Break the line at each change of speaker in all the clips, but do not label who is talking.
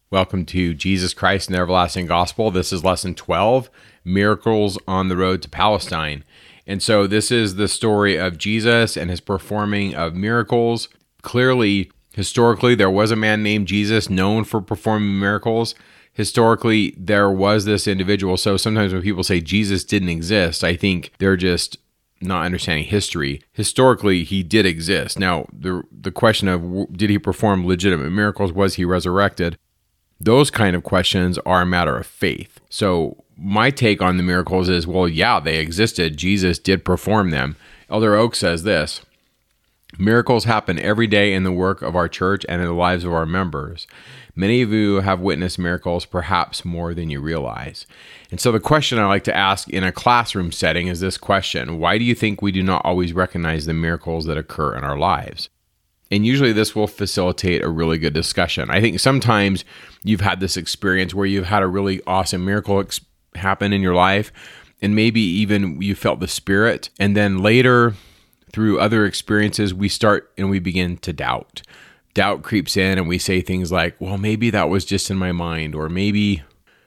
Welcome to Jesus Christ and the Everlasting Gospel. This is lesson 12, Miracles on the Road to Palestine. And so this is the story of Jesus and his performing of miracles. Clearly, historically, there was a man named Jesus known for performing miracles. Historically, there was this individual. So sometimes when people say Jesus didn't exist, I think they're just not understanding history. Historically, he did exist. Now, the question of did he perform legitimate miracles? Was he resurrected? Those kind of questions are a matter of faith. So my take on the miracles is, well, yeah, they existed. Jesus did perform them. Elder Oak says this: miracles happen every day in the work of our church and in the lives of our members. Many of you have witnessed miracles, perhaps more than you realize. And so the question I like to ask in a classroom setting is this question: why do you think we do not always recognize the miracles that occur in our lives? And usually this will facilitate a really good discussion. I think sometimes you've had this experience where you've had a really awesome miracle happen in your life, and maybe even you felt the Spirit, and then later through other experiences, we start and we begin to doubt. Doubt creeps in and we say things like, well, maybe that was just in my mind, or maybe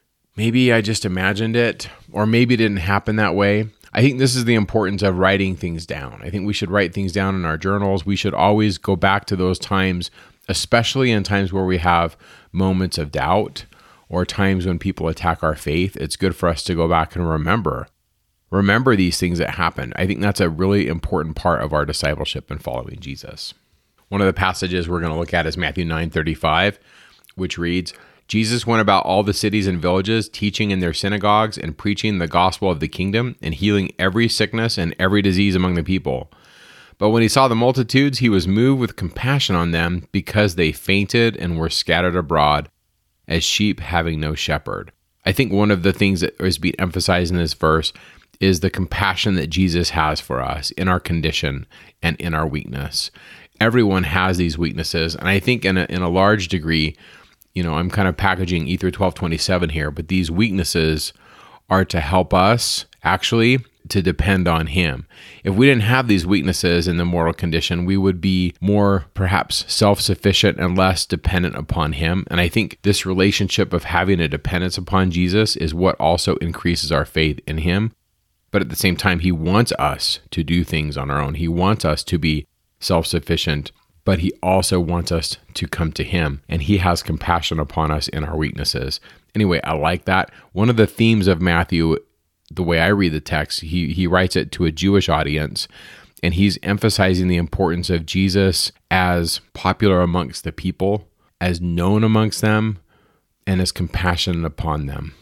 I just imagined it, or maybe it didn't happen that way. I think this is the importance of writing things down. I think we should write things down in our journals. We should always go back to those times, especially in times where we have moments of doubt or times when people attack our faith. It's good for us to go back and remember these things that happened. I think that's a really important part of our discipleship and following Jesus. One of the passages we're going to look at is Matthew 9:35, which reads, Jesus went about all the cities and villages, teaching in their synagogues and preaching the gospel of the kingdom and healing every sickness and every disease among the people. But when he saw the multitudes, he was moved with compassion on them because they fainted and were scattered abroad as sheep having no shepherd. I think one of the things that is being emphasized in this verse is the compassion that Jesus has for us in our condition and in our weakness. Everyone has these weaknesses, and I think in a large degree, I'm kind of packaging E through 1227 here, but these weaknesses are to help us actually to depend on him. If we didn't have these weaknesses in the mortal condition, we would be more perhaps self-sufficient and less dependent upon him. And I think this relationship of having a dependence upon Jesus is what also increases our faith in him. But at the same time, he wants us to do things on our own. He wants us to be self-sufficient, but he also wants us to come to him, and he has compassion upon us in our weaknesses. Anyway, I like that. One of the themes of Matthew, the way I read the text, he writes it to a Jewish audience, and he's emphasizing the importance of Jesus as popular amongst the people, as known amongst them, and as compassionate upon them.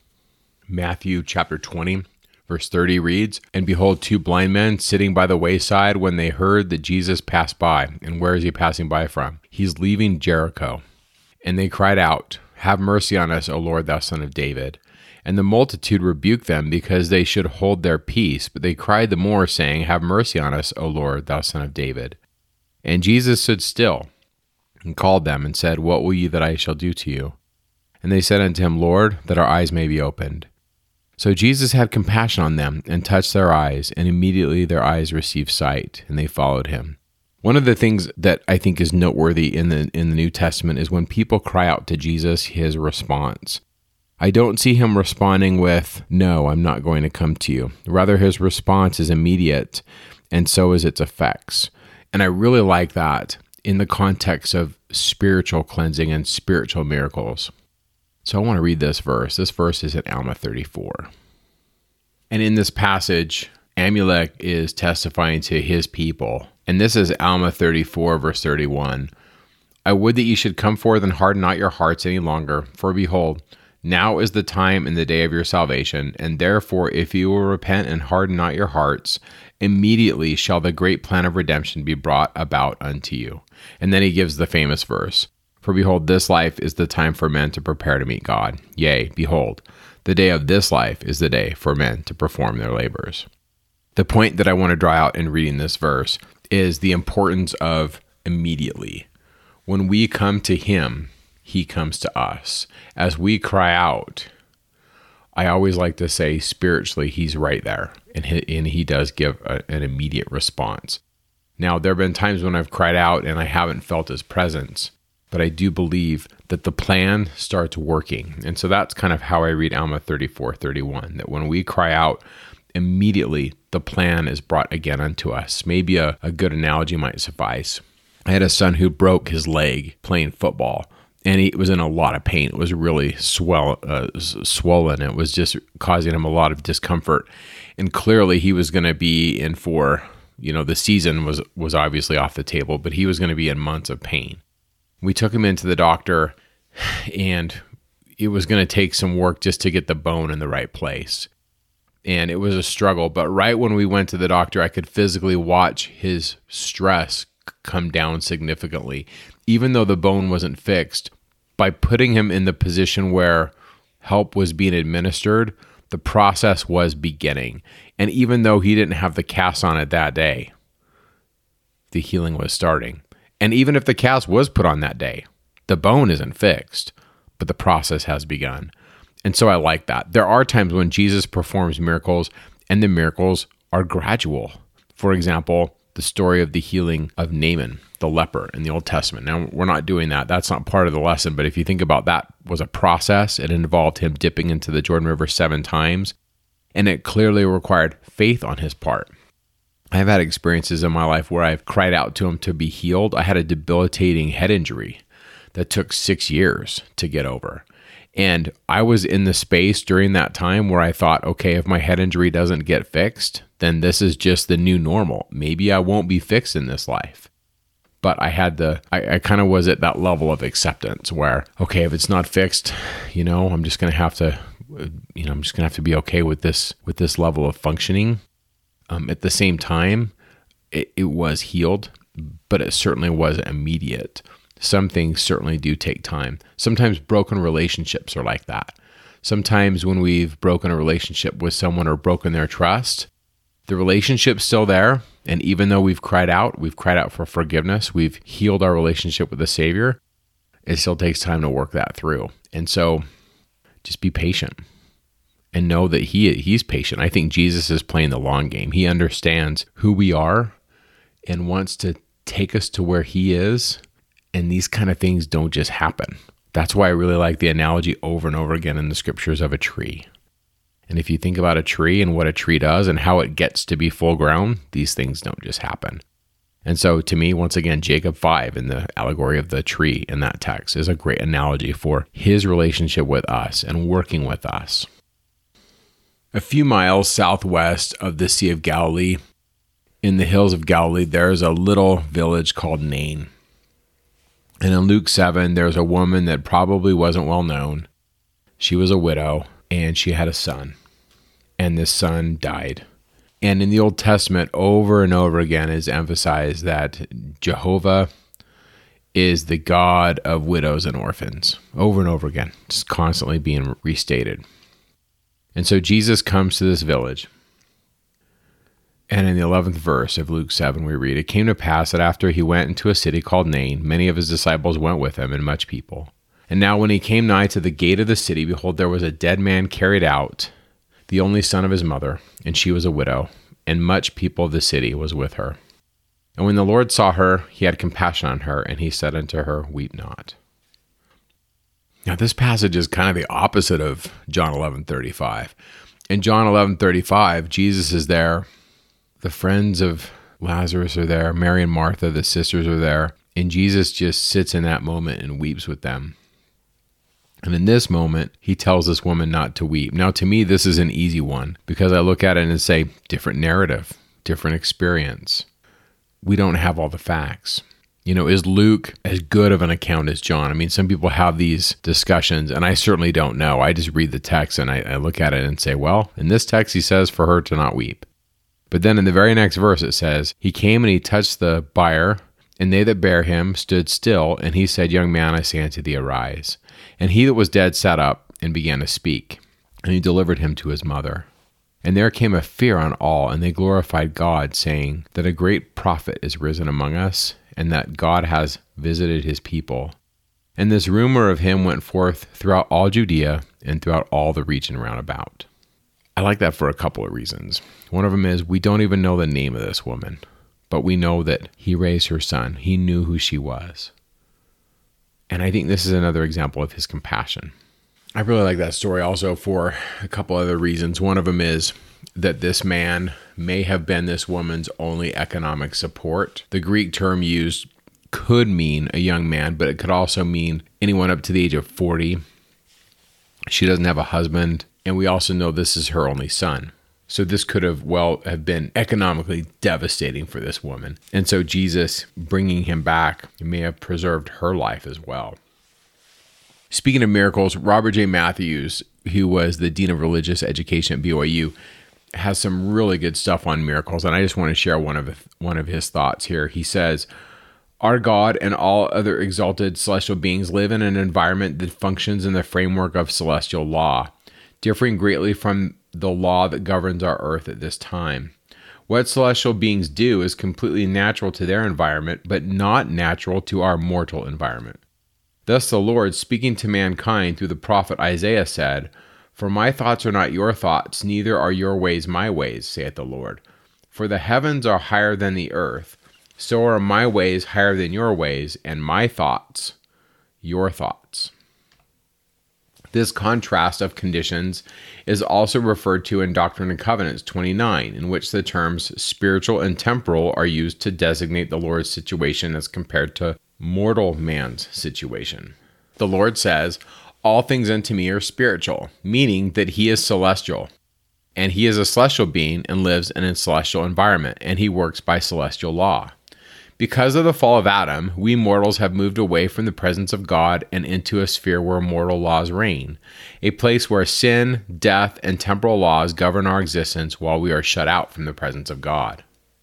Matthew chapter 20, Verse 30 reads, And behold, two blind men sitting by the wayside when they heard that Jesus passed by. And where is he passing by from? He's leaving Jericho. And they cried out, Have mercy on us, O Lord, thou son of David. And the multitude rebuked them because they should hold their peace. But they cried the more, saying, Have mercy on us, O Lord, thou son of David. And Jesus stood still and called them and said, What will ye that I shall do to you? And they said unto him, Lord, that our eyes may be opened. So Jesus had compassion on them and touched their eyes, and immediately their eyes received sight, and they followed him. One of the things that I think is noteworthy in the New Testament is when people cry out to Jesus, his response. I don't see him responding with, No, I'm not going to come to you. Rather, his response is immediate, and so is its effects. And I really like that in the context of spiritual cleansing and spiritual miracles. So I want to read this verse. This verse is in Alma 34. And in this passage, Amulek is testifying to his people. And this is Alma 34, verse 31. I would that ye should come forth and harden not your hearts any longer. For behold, now is the time and the day of your salvation. And therefore, if you will repent and harden not your hearts, immediately shall the great plan of redemption be brought about unto you. And then he gives the famous verse. For behold, this life is the time for men to prepare to meet God. Yea, behold, the day of this life is the day for men to perform their labors. The point that I want to draw out in reading this verse is the importance of immediately. When we come to him, he comes to us. As we cry out, I always like to say spiritually, he's right there, and he does give an immediate response. Now, there have been times when I've cried out and I haven't felt his presence, but I do believe that the plan starts working. And so that's kind of how I read Alma 34:31, that when we cry out, immediately the plan is brought again unto us. Maybe a good analogy might suffice. I had a son who broke his leg playing football, and he was in a lot of pain. It was really swollen. It was just causing him a lot of discomfort. And clearly he was going to be in for, the season was obviously off the table, but he was going to be in months of pain. We took him into the doctor, and it was going to take some work just to get the bone in the right place. And it was a struggle. But right when we went to the doctor, I could physically watch his stress come down significantly. Even though the bone wasn't fixed, by putting him in the position where help was being administered, the process was beginning. And even though he didn't have the cast on it that day, the healing was starting. And even if the cast was put on that day, the bone isn't fixed, but the process has begun. And so I like that. There are times when Jesus performs miracles, and the miracles are gradual. For example, the story of the healing of Naaman, the leper in the Old Testament. Now, we're not doing that. That's not part of the lesson. But if you think about that was a process, it involved him dipping into the Jordan River 7 times, and it clearly required faith on his part. I've had experiences in my life where I've cried out to him to be healed. I had a debilitating head injury that took 6 years to get over. And I was in the space during that time where I thought, okay, if my head injury doesn't get fixed, then this is just the new normal. Maybe I won't be fixed in this life. But I kind of was at that level of acceptance where, okay, if it's not fixed, I'm just going to have to be okay with this level of functioning. At the same time, it was healed, but it certainly wasn't immediate. Some things certainly do take time. Sometimes broken relationships are like that. Sometimes when we've broken a relationship with someone or broken their trust, the relationship's still there. And even though we've cried out for forgiveness, we've healed our relationship with the Savior, it still takes time to work that through. And so just be patient and know that he's patient. I think Jesus is playing the long game. He understands who we are and wants to take us to where he is. And these kind of things don't just happen. That's why I really like the analogy over and over again in the scriptures of a tree. And if you think about a tree and what a tree does and how it gets to be full grown, these things don't just happen. And so to me, once again, Jacob 5 in the allegory of the tree in that text is a great analogy for his relationship with us and working with us. A few miles southwest of the Sea of Galilee, in the hills of Galilee, there's a little village called Nain. And in Luke 7, there's a woman that probably wasn't well known. She was a widow, and she had a son. And this son died. And in the Old Testament, over and over again is emphasized that Jehovah is the God of widows and orphans. Over and over again, just constantly being restated. And so Jesus comes to this village. And in the 11th verse of Luke 7, we read, "It came to pass that after he went into a city called Nain, many of his disciples went with him, and much people. And now when he came nigh to the gate of the city, behold, there was a dead man carried out, the only son of his mother, and she was a widow, and much people of the city was with her. And when the Lord saw her, he had compassion on her, and he said unto her, Weep not." Now this passage is kind of the opposite of John 11:35. In John 11:35, Jesus is there. The friends of Lazarus are there. Mary and Martha, the sisters, are there. And Jesus just sits in that moment and weeps with them. And in this moment, he tells this woman not to weep. Now, to me, this is an easy one because I look at it and say, different narrative, different experience. We don't have all the facts. Is Luke as good of an account as John? I mean, some people have these discussions, and I certainly don't know. I just read the text and I look at it and say, well, in this text, he says for her to not weep. But then in the very next verse, it says, "He came and he touched the bier, and they that bare him stood still. And he said, Young man, I say unto thee, arise. And he that was dead sat up and began to speak. And he delivered him to his mother. And there came a fear on all, and they glorified God, saying that a great prophet is risen among us, and that God has visited his people. And this rumor of him went forth throughout all Judea and throughout all the region round about." I like that for a couple of reasons. One of them is we don't even know the name of this woman, but we know that he raised her son. He knew who she was. And I think this is another example of his compassion. I really like that story also for a couple other reasons. One of them is that this man may have been this woman's only economic support. The Greek term used could mean a young man, but it could also mean anyone up to the age of 40. She doesn't have a husband, and we also know this is her only son. So this could have been economically devastating for this woman. And so Jesus bringing him back may have preserved her life as well. Speaking of miracles, Robert J. Matthews, who was the Dean of Religious Education at BYU, has some really good stuff on miracles, and I just want to share one of his thoughts here. He says, "Our God and all other exalted celestial beings live in an environment that functions in the framework of celestial law, differing greatly from the law that governs our earth at this time. What celestial beings do is completely natural to their environment, but not natural to our mortal environment. Thus the Lord, speaking to mankind through the prophet Isaiah, said, 'For my thoughts are not your thoughts, neither are your ways my ways, saith the Lord. For the heavens are higher than the earth, so are my ways higher than your ways, and my thoughts your thoughts.'" This contrast of conditions is also referred to in Doctrine and Covenants 29, in which the terms spiritual and temporal are used to designate the Lord's situation as compared to mortal man's situation. The Lord says, "All things unto me are spiritual," meaning that he is celestial, and he is a celestial being and lives in a celestial environment, and he works by celestial law. Because of the fall of Adam, we mortals have moved away from the presence of God and into a sphere where mortal laws reign, a place where sin, death, and temporal laws govern our existence while we are shut out from the presence of God.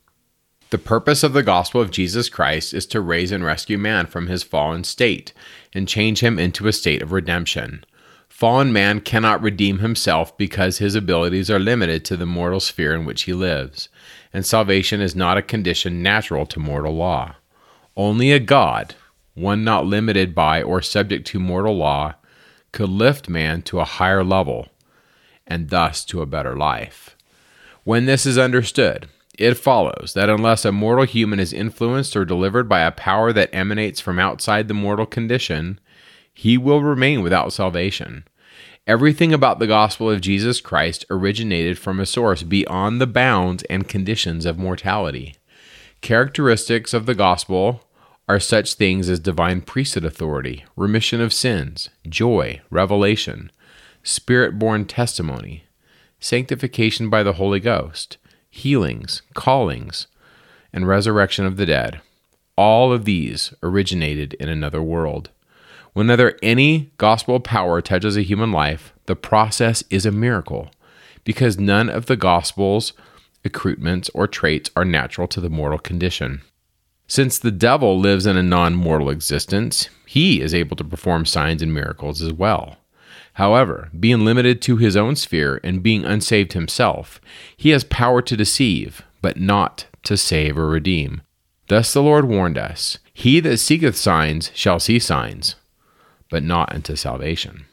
The purpose of the gospel of Jesus Christ is to raise and rescue man from his fallen state and change him into a state of redemption. Fallen man cannot redeem himself because his abilities are limited to the mortal sphere in which he lives, and salvation is not a condition natural to mortal law. Only a God, one not limited by or subject to mortal law, could lift man to a higher level, and thus to a better life. When this is understood, it follows that unless a mortal human is influenced or delivered by a power that emanates from outside the mortal condition, he will remain without salvation. Everything about the gospel of Jesus Christ originated from a source beyond the bounds and conditions of mortality. Characteristics of the gospel are such things as divine priesthood authority, remission of sins, joy, revelation, spirit-born testimony, sanctification by the Holy Ghost, healings, callings, and resurrection of the dead. All of these originated in another world. Whenever any gospel power touches a human life, the process is a miracle, because none of the gospel's accoutrements or traits are natural to the mortal condition. Since the devil lives in a non-mortal existence, he is able to perform signs and miracles as well. However, being limited to his own sphere and being unsaved himself, he has power to deceive, but not to save or redeem. Thus the Lord warned us, "He that seeketh signs shall see signs, but not unto salvation."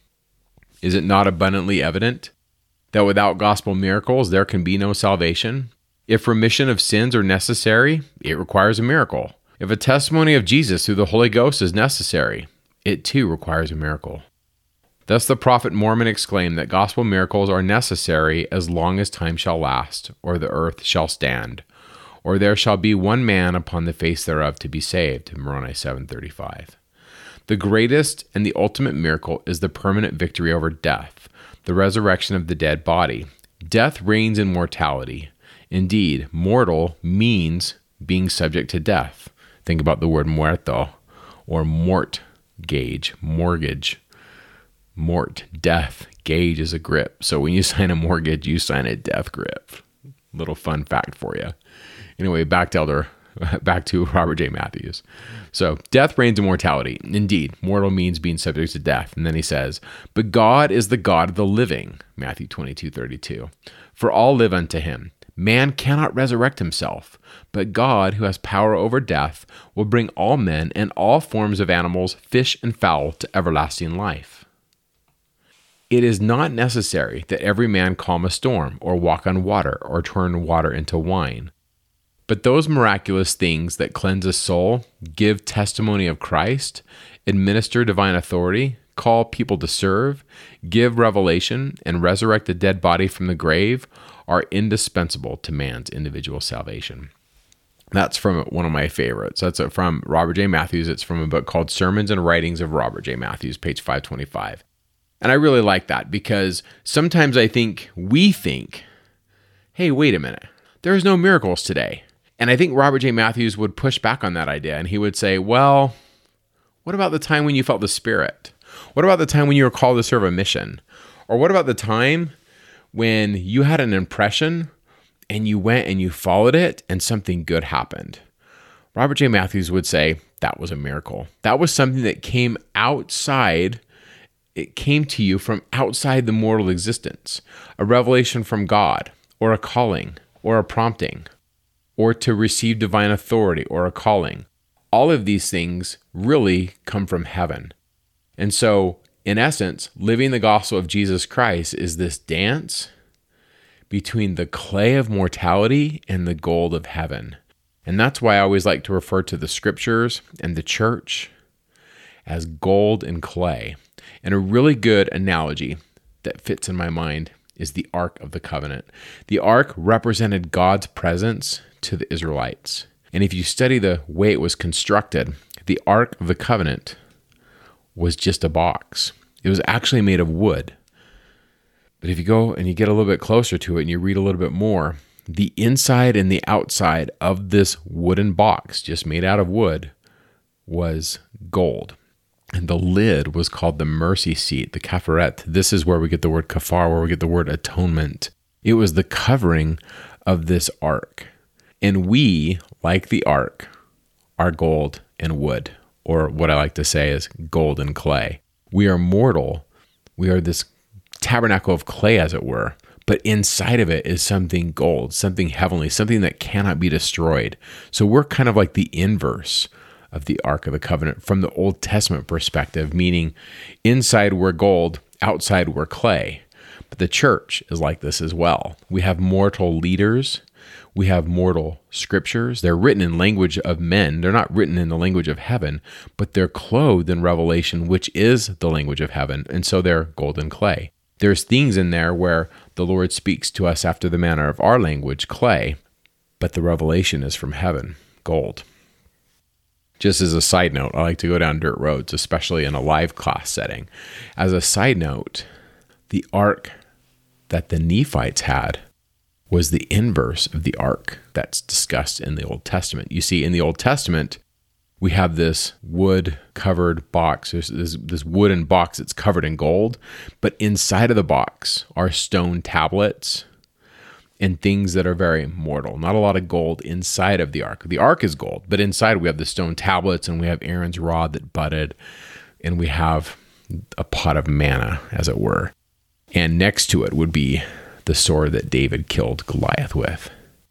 Is it not abundantly evident that without gospel miracles there can be no salvation? If remission of sins are necessary, it requires a miracle. If a testimony of Jesus through the Holy Ghost is necessary, it too requires a miracle. Thus the prophet Mormon exclaimed that gospel miracles are necessary as long as time shall last, or the earth shall stand, or there shall be one man upon the face thereof to be saved. Moroni 7:35. The greatest and the ultimate miracle is the permanent victory over death, the resurrection of the dead body. Death reigns in mortality. Indeed, mortal means being subject to death. Think about the word muerto, or mortgage, mortgage. Mort, death, gauge is a grip. So when you sign a mortgage, you sign a death grip. Little fun fact for you. Anyway, back to Robert J. Matthews. So death reigns in mortality. Indeed, mortal means being subject to death. And then he says, "But God is the God of the living," Matthew 22:32. "For all live unto him. Man cannot resurrect himself, but God, who has power over death, will bring all men and all forms of animals, fish and fowl, to everlasting life." It is not necessary that every man calm a storm, or walk on water, or turn water into wine. But those miraculous things that cleanse a soul, give testimony of Christ, administer divine authority, call people to serve, give revelation, and resurrect a dead body from the grave are indispensable to man's individual salvation. That's from one of my favorites. That's from Robert J. Matthews. It's from a book called Sermons and Writings of Robert J. Matthews, page 525. And I really like that because sometimes we think, hey, wait a minute, there's no miracles today. And I think Robert J. Matthews would push back on that idea. And he would say, well, what about the time when you felt the Spirit? What about the time when you were called to serve a mission? Or what about the time when you had an impression and you went and you followed it and something good happened? Robert J. Matthews would say that was a miracle. That was something that came outside. It came to you from outside the mortal existence, a revelation from God, or a calling, or a prompting, or to receive divine authority, or a calling. All of these things really come from heaven. And so, in essence, living the gospel of Jesus Christ is this dance between the clay of mortality and the gold of heaven. And that's why I always like to refer to the scriptures and the church as gold and clay. And a really good analogy that fits in my mind is the Ark of the Covenant. The Ark represented God's presence to the Israelites. And if you study the way it was constructed, the Ark of the Covenant was just a box. It was actually made of wood. But if you go and you get a little bit closer to it and you read a little bit more, the inside and the outside of this wooden box, just made out of wood, was gold. And the lid was called the mercy seat, the kafaret. This is where we get the word kafar, where we get the word atonement. It was the covering of this ark. And we, like the ark, are gold and wood, or what I like to say is gold and clay. We are mortal. We are this tabernacle of clay, as it were. But inside of it is something gold, something heavenly, something that cannot be destroyed. So we're kind of like the inverse of the Ark of the Covenant from the Old Testament perspective, meaning inside we're gold, outside we're clay. But the church is like this as well. We have mortal leaders. We have mortal scriptures. They're written in language of men. They're not written in the language of heaven, but they're clothed in revelation, which is the language of heaven. And so they're gold and clay. There's things in there where the Lord speaks to us after the manner of our language, clay, but the revelation is from heaven, gold. Just as a side note, I like to go down dirt roads, especially in a live class setting. As a side note, the ark that the Nephites had was the inverse of the ark that's discussed in the Old Testament. You see, in the Old Testament, we have this wood-covered box. There's this wooden box that's covered in gold, but inside of the box are stone tablets and things that are very mortal. Not a lot of gold inside of the ark. The ark is gold, but inside we have the stone tablets, and we have Aaron's rod that budded, and we have a pot of manna, as it were. And next to it would be the sword that David killed Goliath with.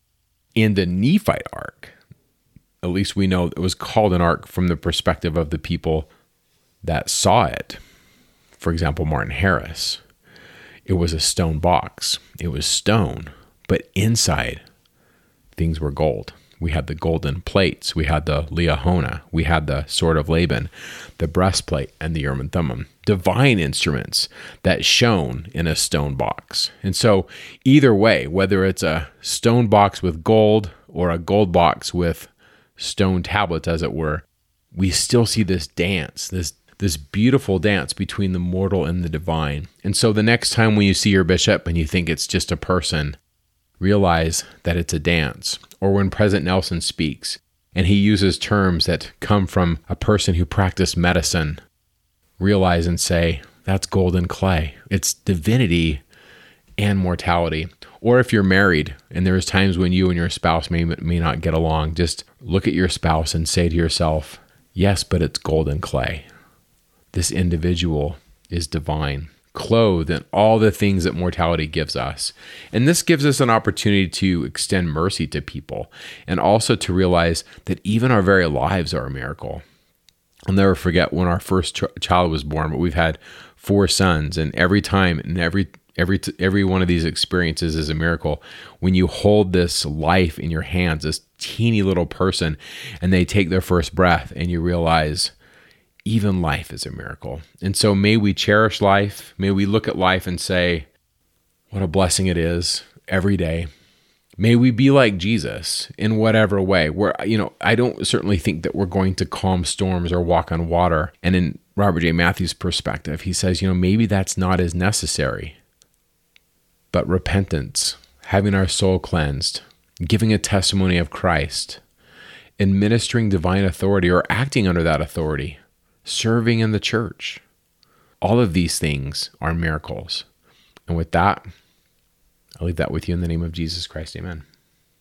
In the Nephite ark, at least we know it was called an ark from the perspective of the people that saw it. For example, Martin Harris. It was a stone box. It was stone, but inside things were gold. We had the golden plates. We had the Liahona. We had the sword of Laban, the breastplate, and the Urim and Thummim. Divine instruments that shone in a stone box. And so either way, whether it's a stone box with gold or a gold box with stone tablets, as it were, we still see this dance, this beautiful dance between the mortal and the divine. And so the next time when you see your bishop and you think it's just a person, realize that it's a dance. Or when President Nelson speaks and he uses terms that come from a person who practiced medicine, realize and say, that's gold and clay. It's divinity and mortality. Or if you're married and there's times when you and your spouse may not get along, just look at your spouse and say to yourself, yes, but it's gold and clay. This individual is divine, clothed in all the things that mortality gives us. And this gives us an opportunity to extend mercy to people and also to realize that even our very lives are a miracle. I'll never forget when our first child was born, but we've had 4 sons, and every time and every one of these experiences is a miracle. When you hold this life in your hands, this teeny little person and they take their first breath, and you realize even life is a miracle. And so may we cherish life. May we look at life and say, what a blessing it is every day. May we be like Jesus in whatever way. I don't certainly think that we're going to calm storms or walk on water. And in Robert J. Matthews' perspective, he says, maybe that's not as necessary. But repentance, having our soul cleansed, giving a testimony of Christ, administering divine authority or acting under that authority, serving in the church, all of these things are miracles. And with that, I'll leave that with you in the name of Jesus Christ. Amen.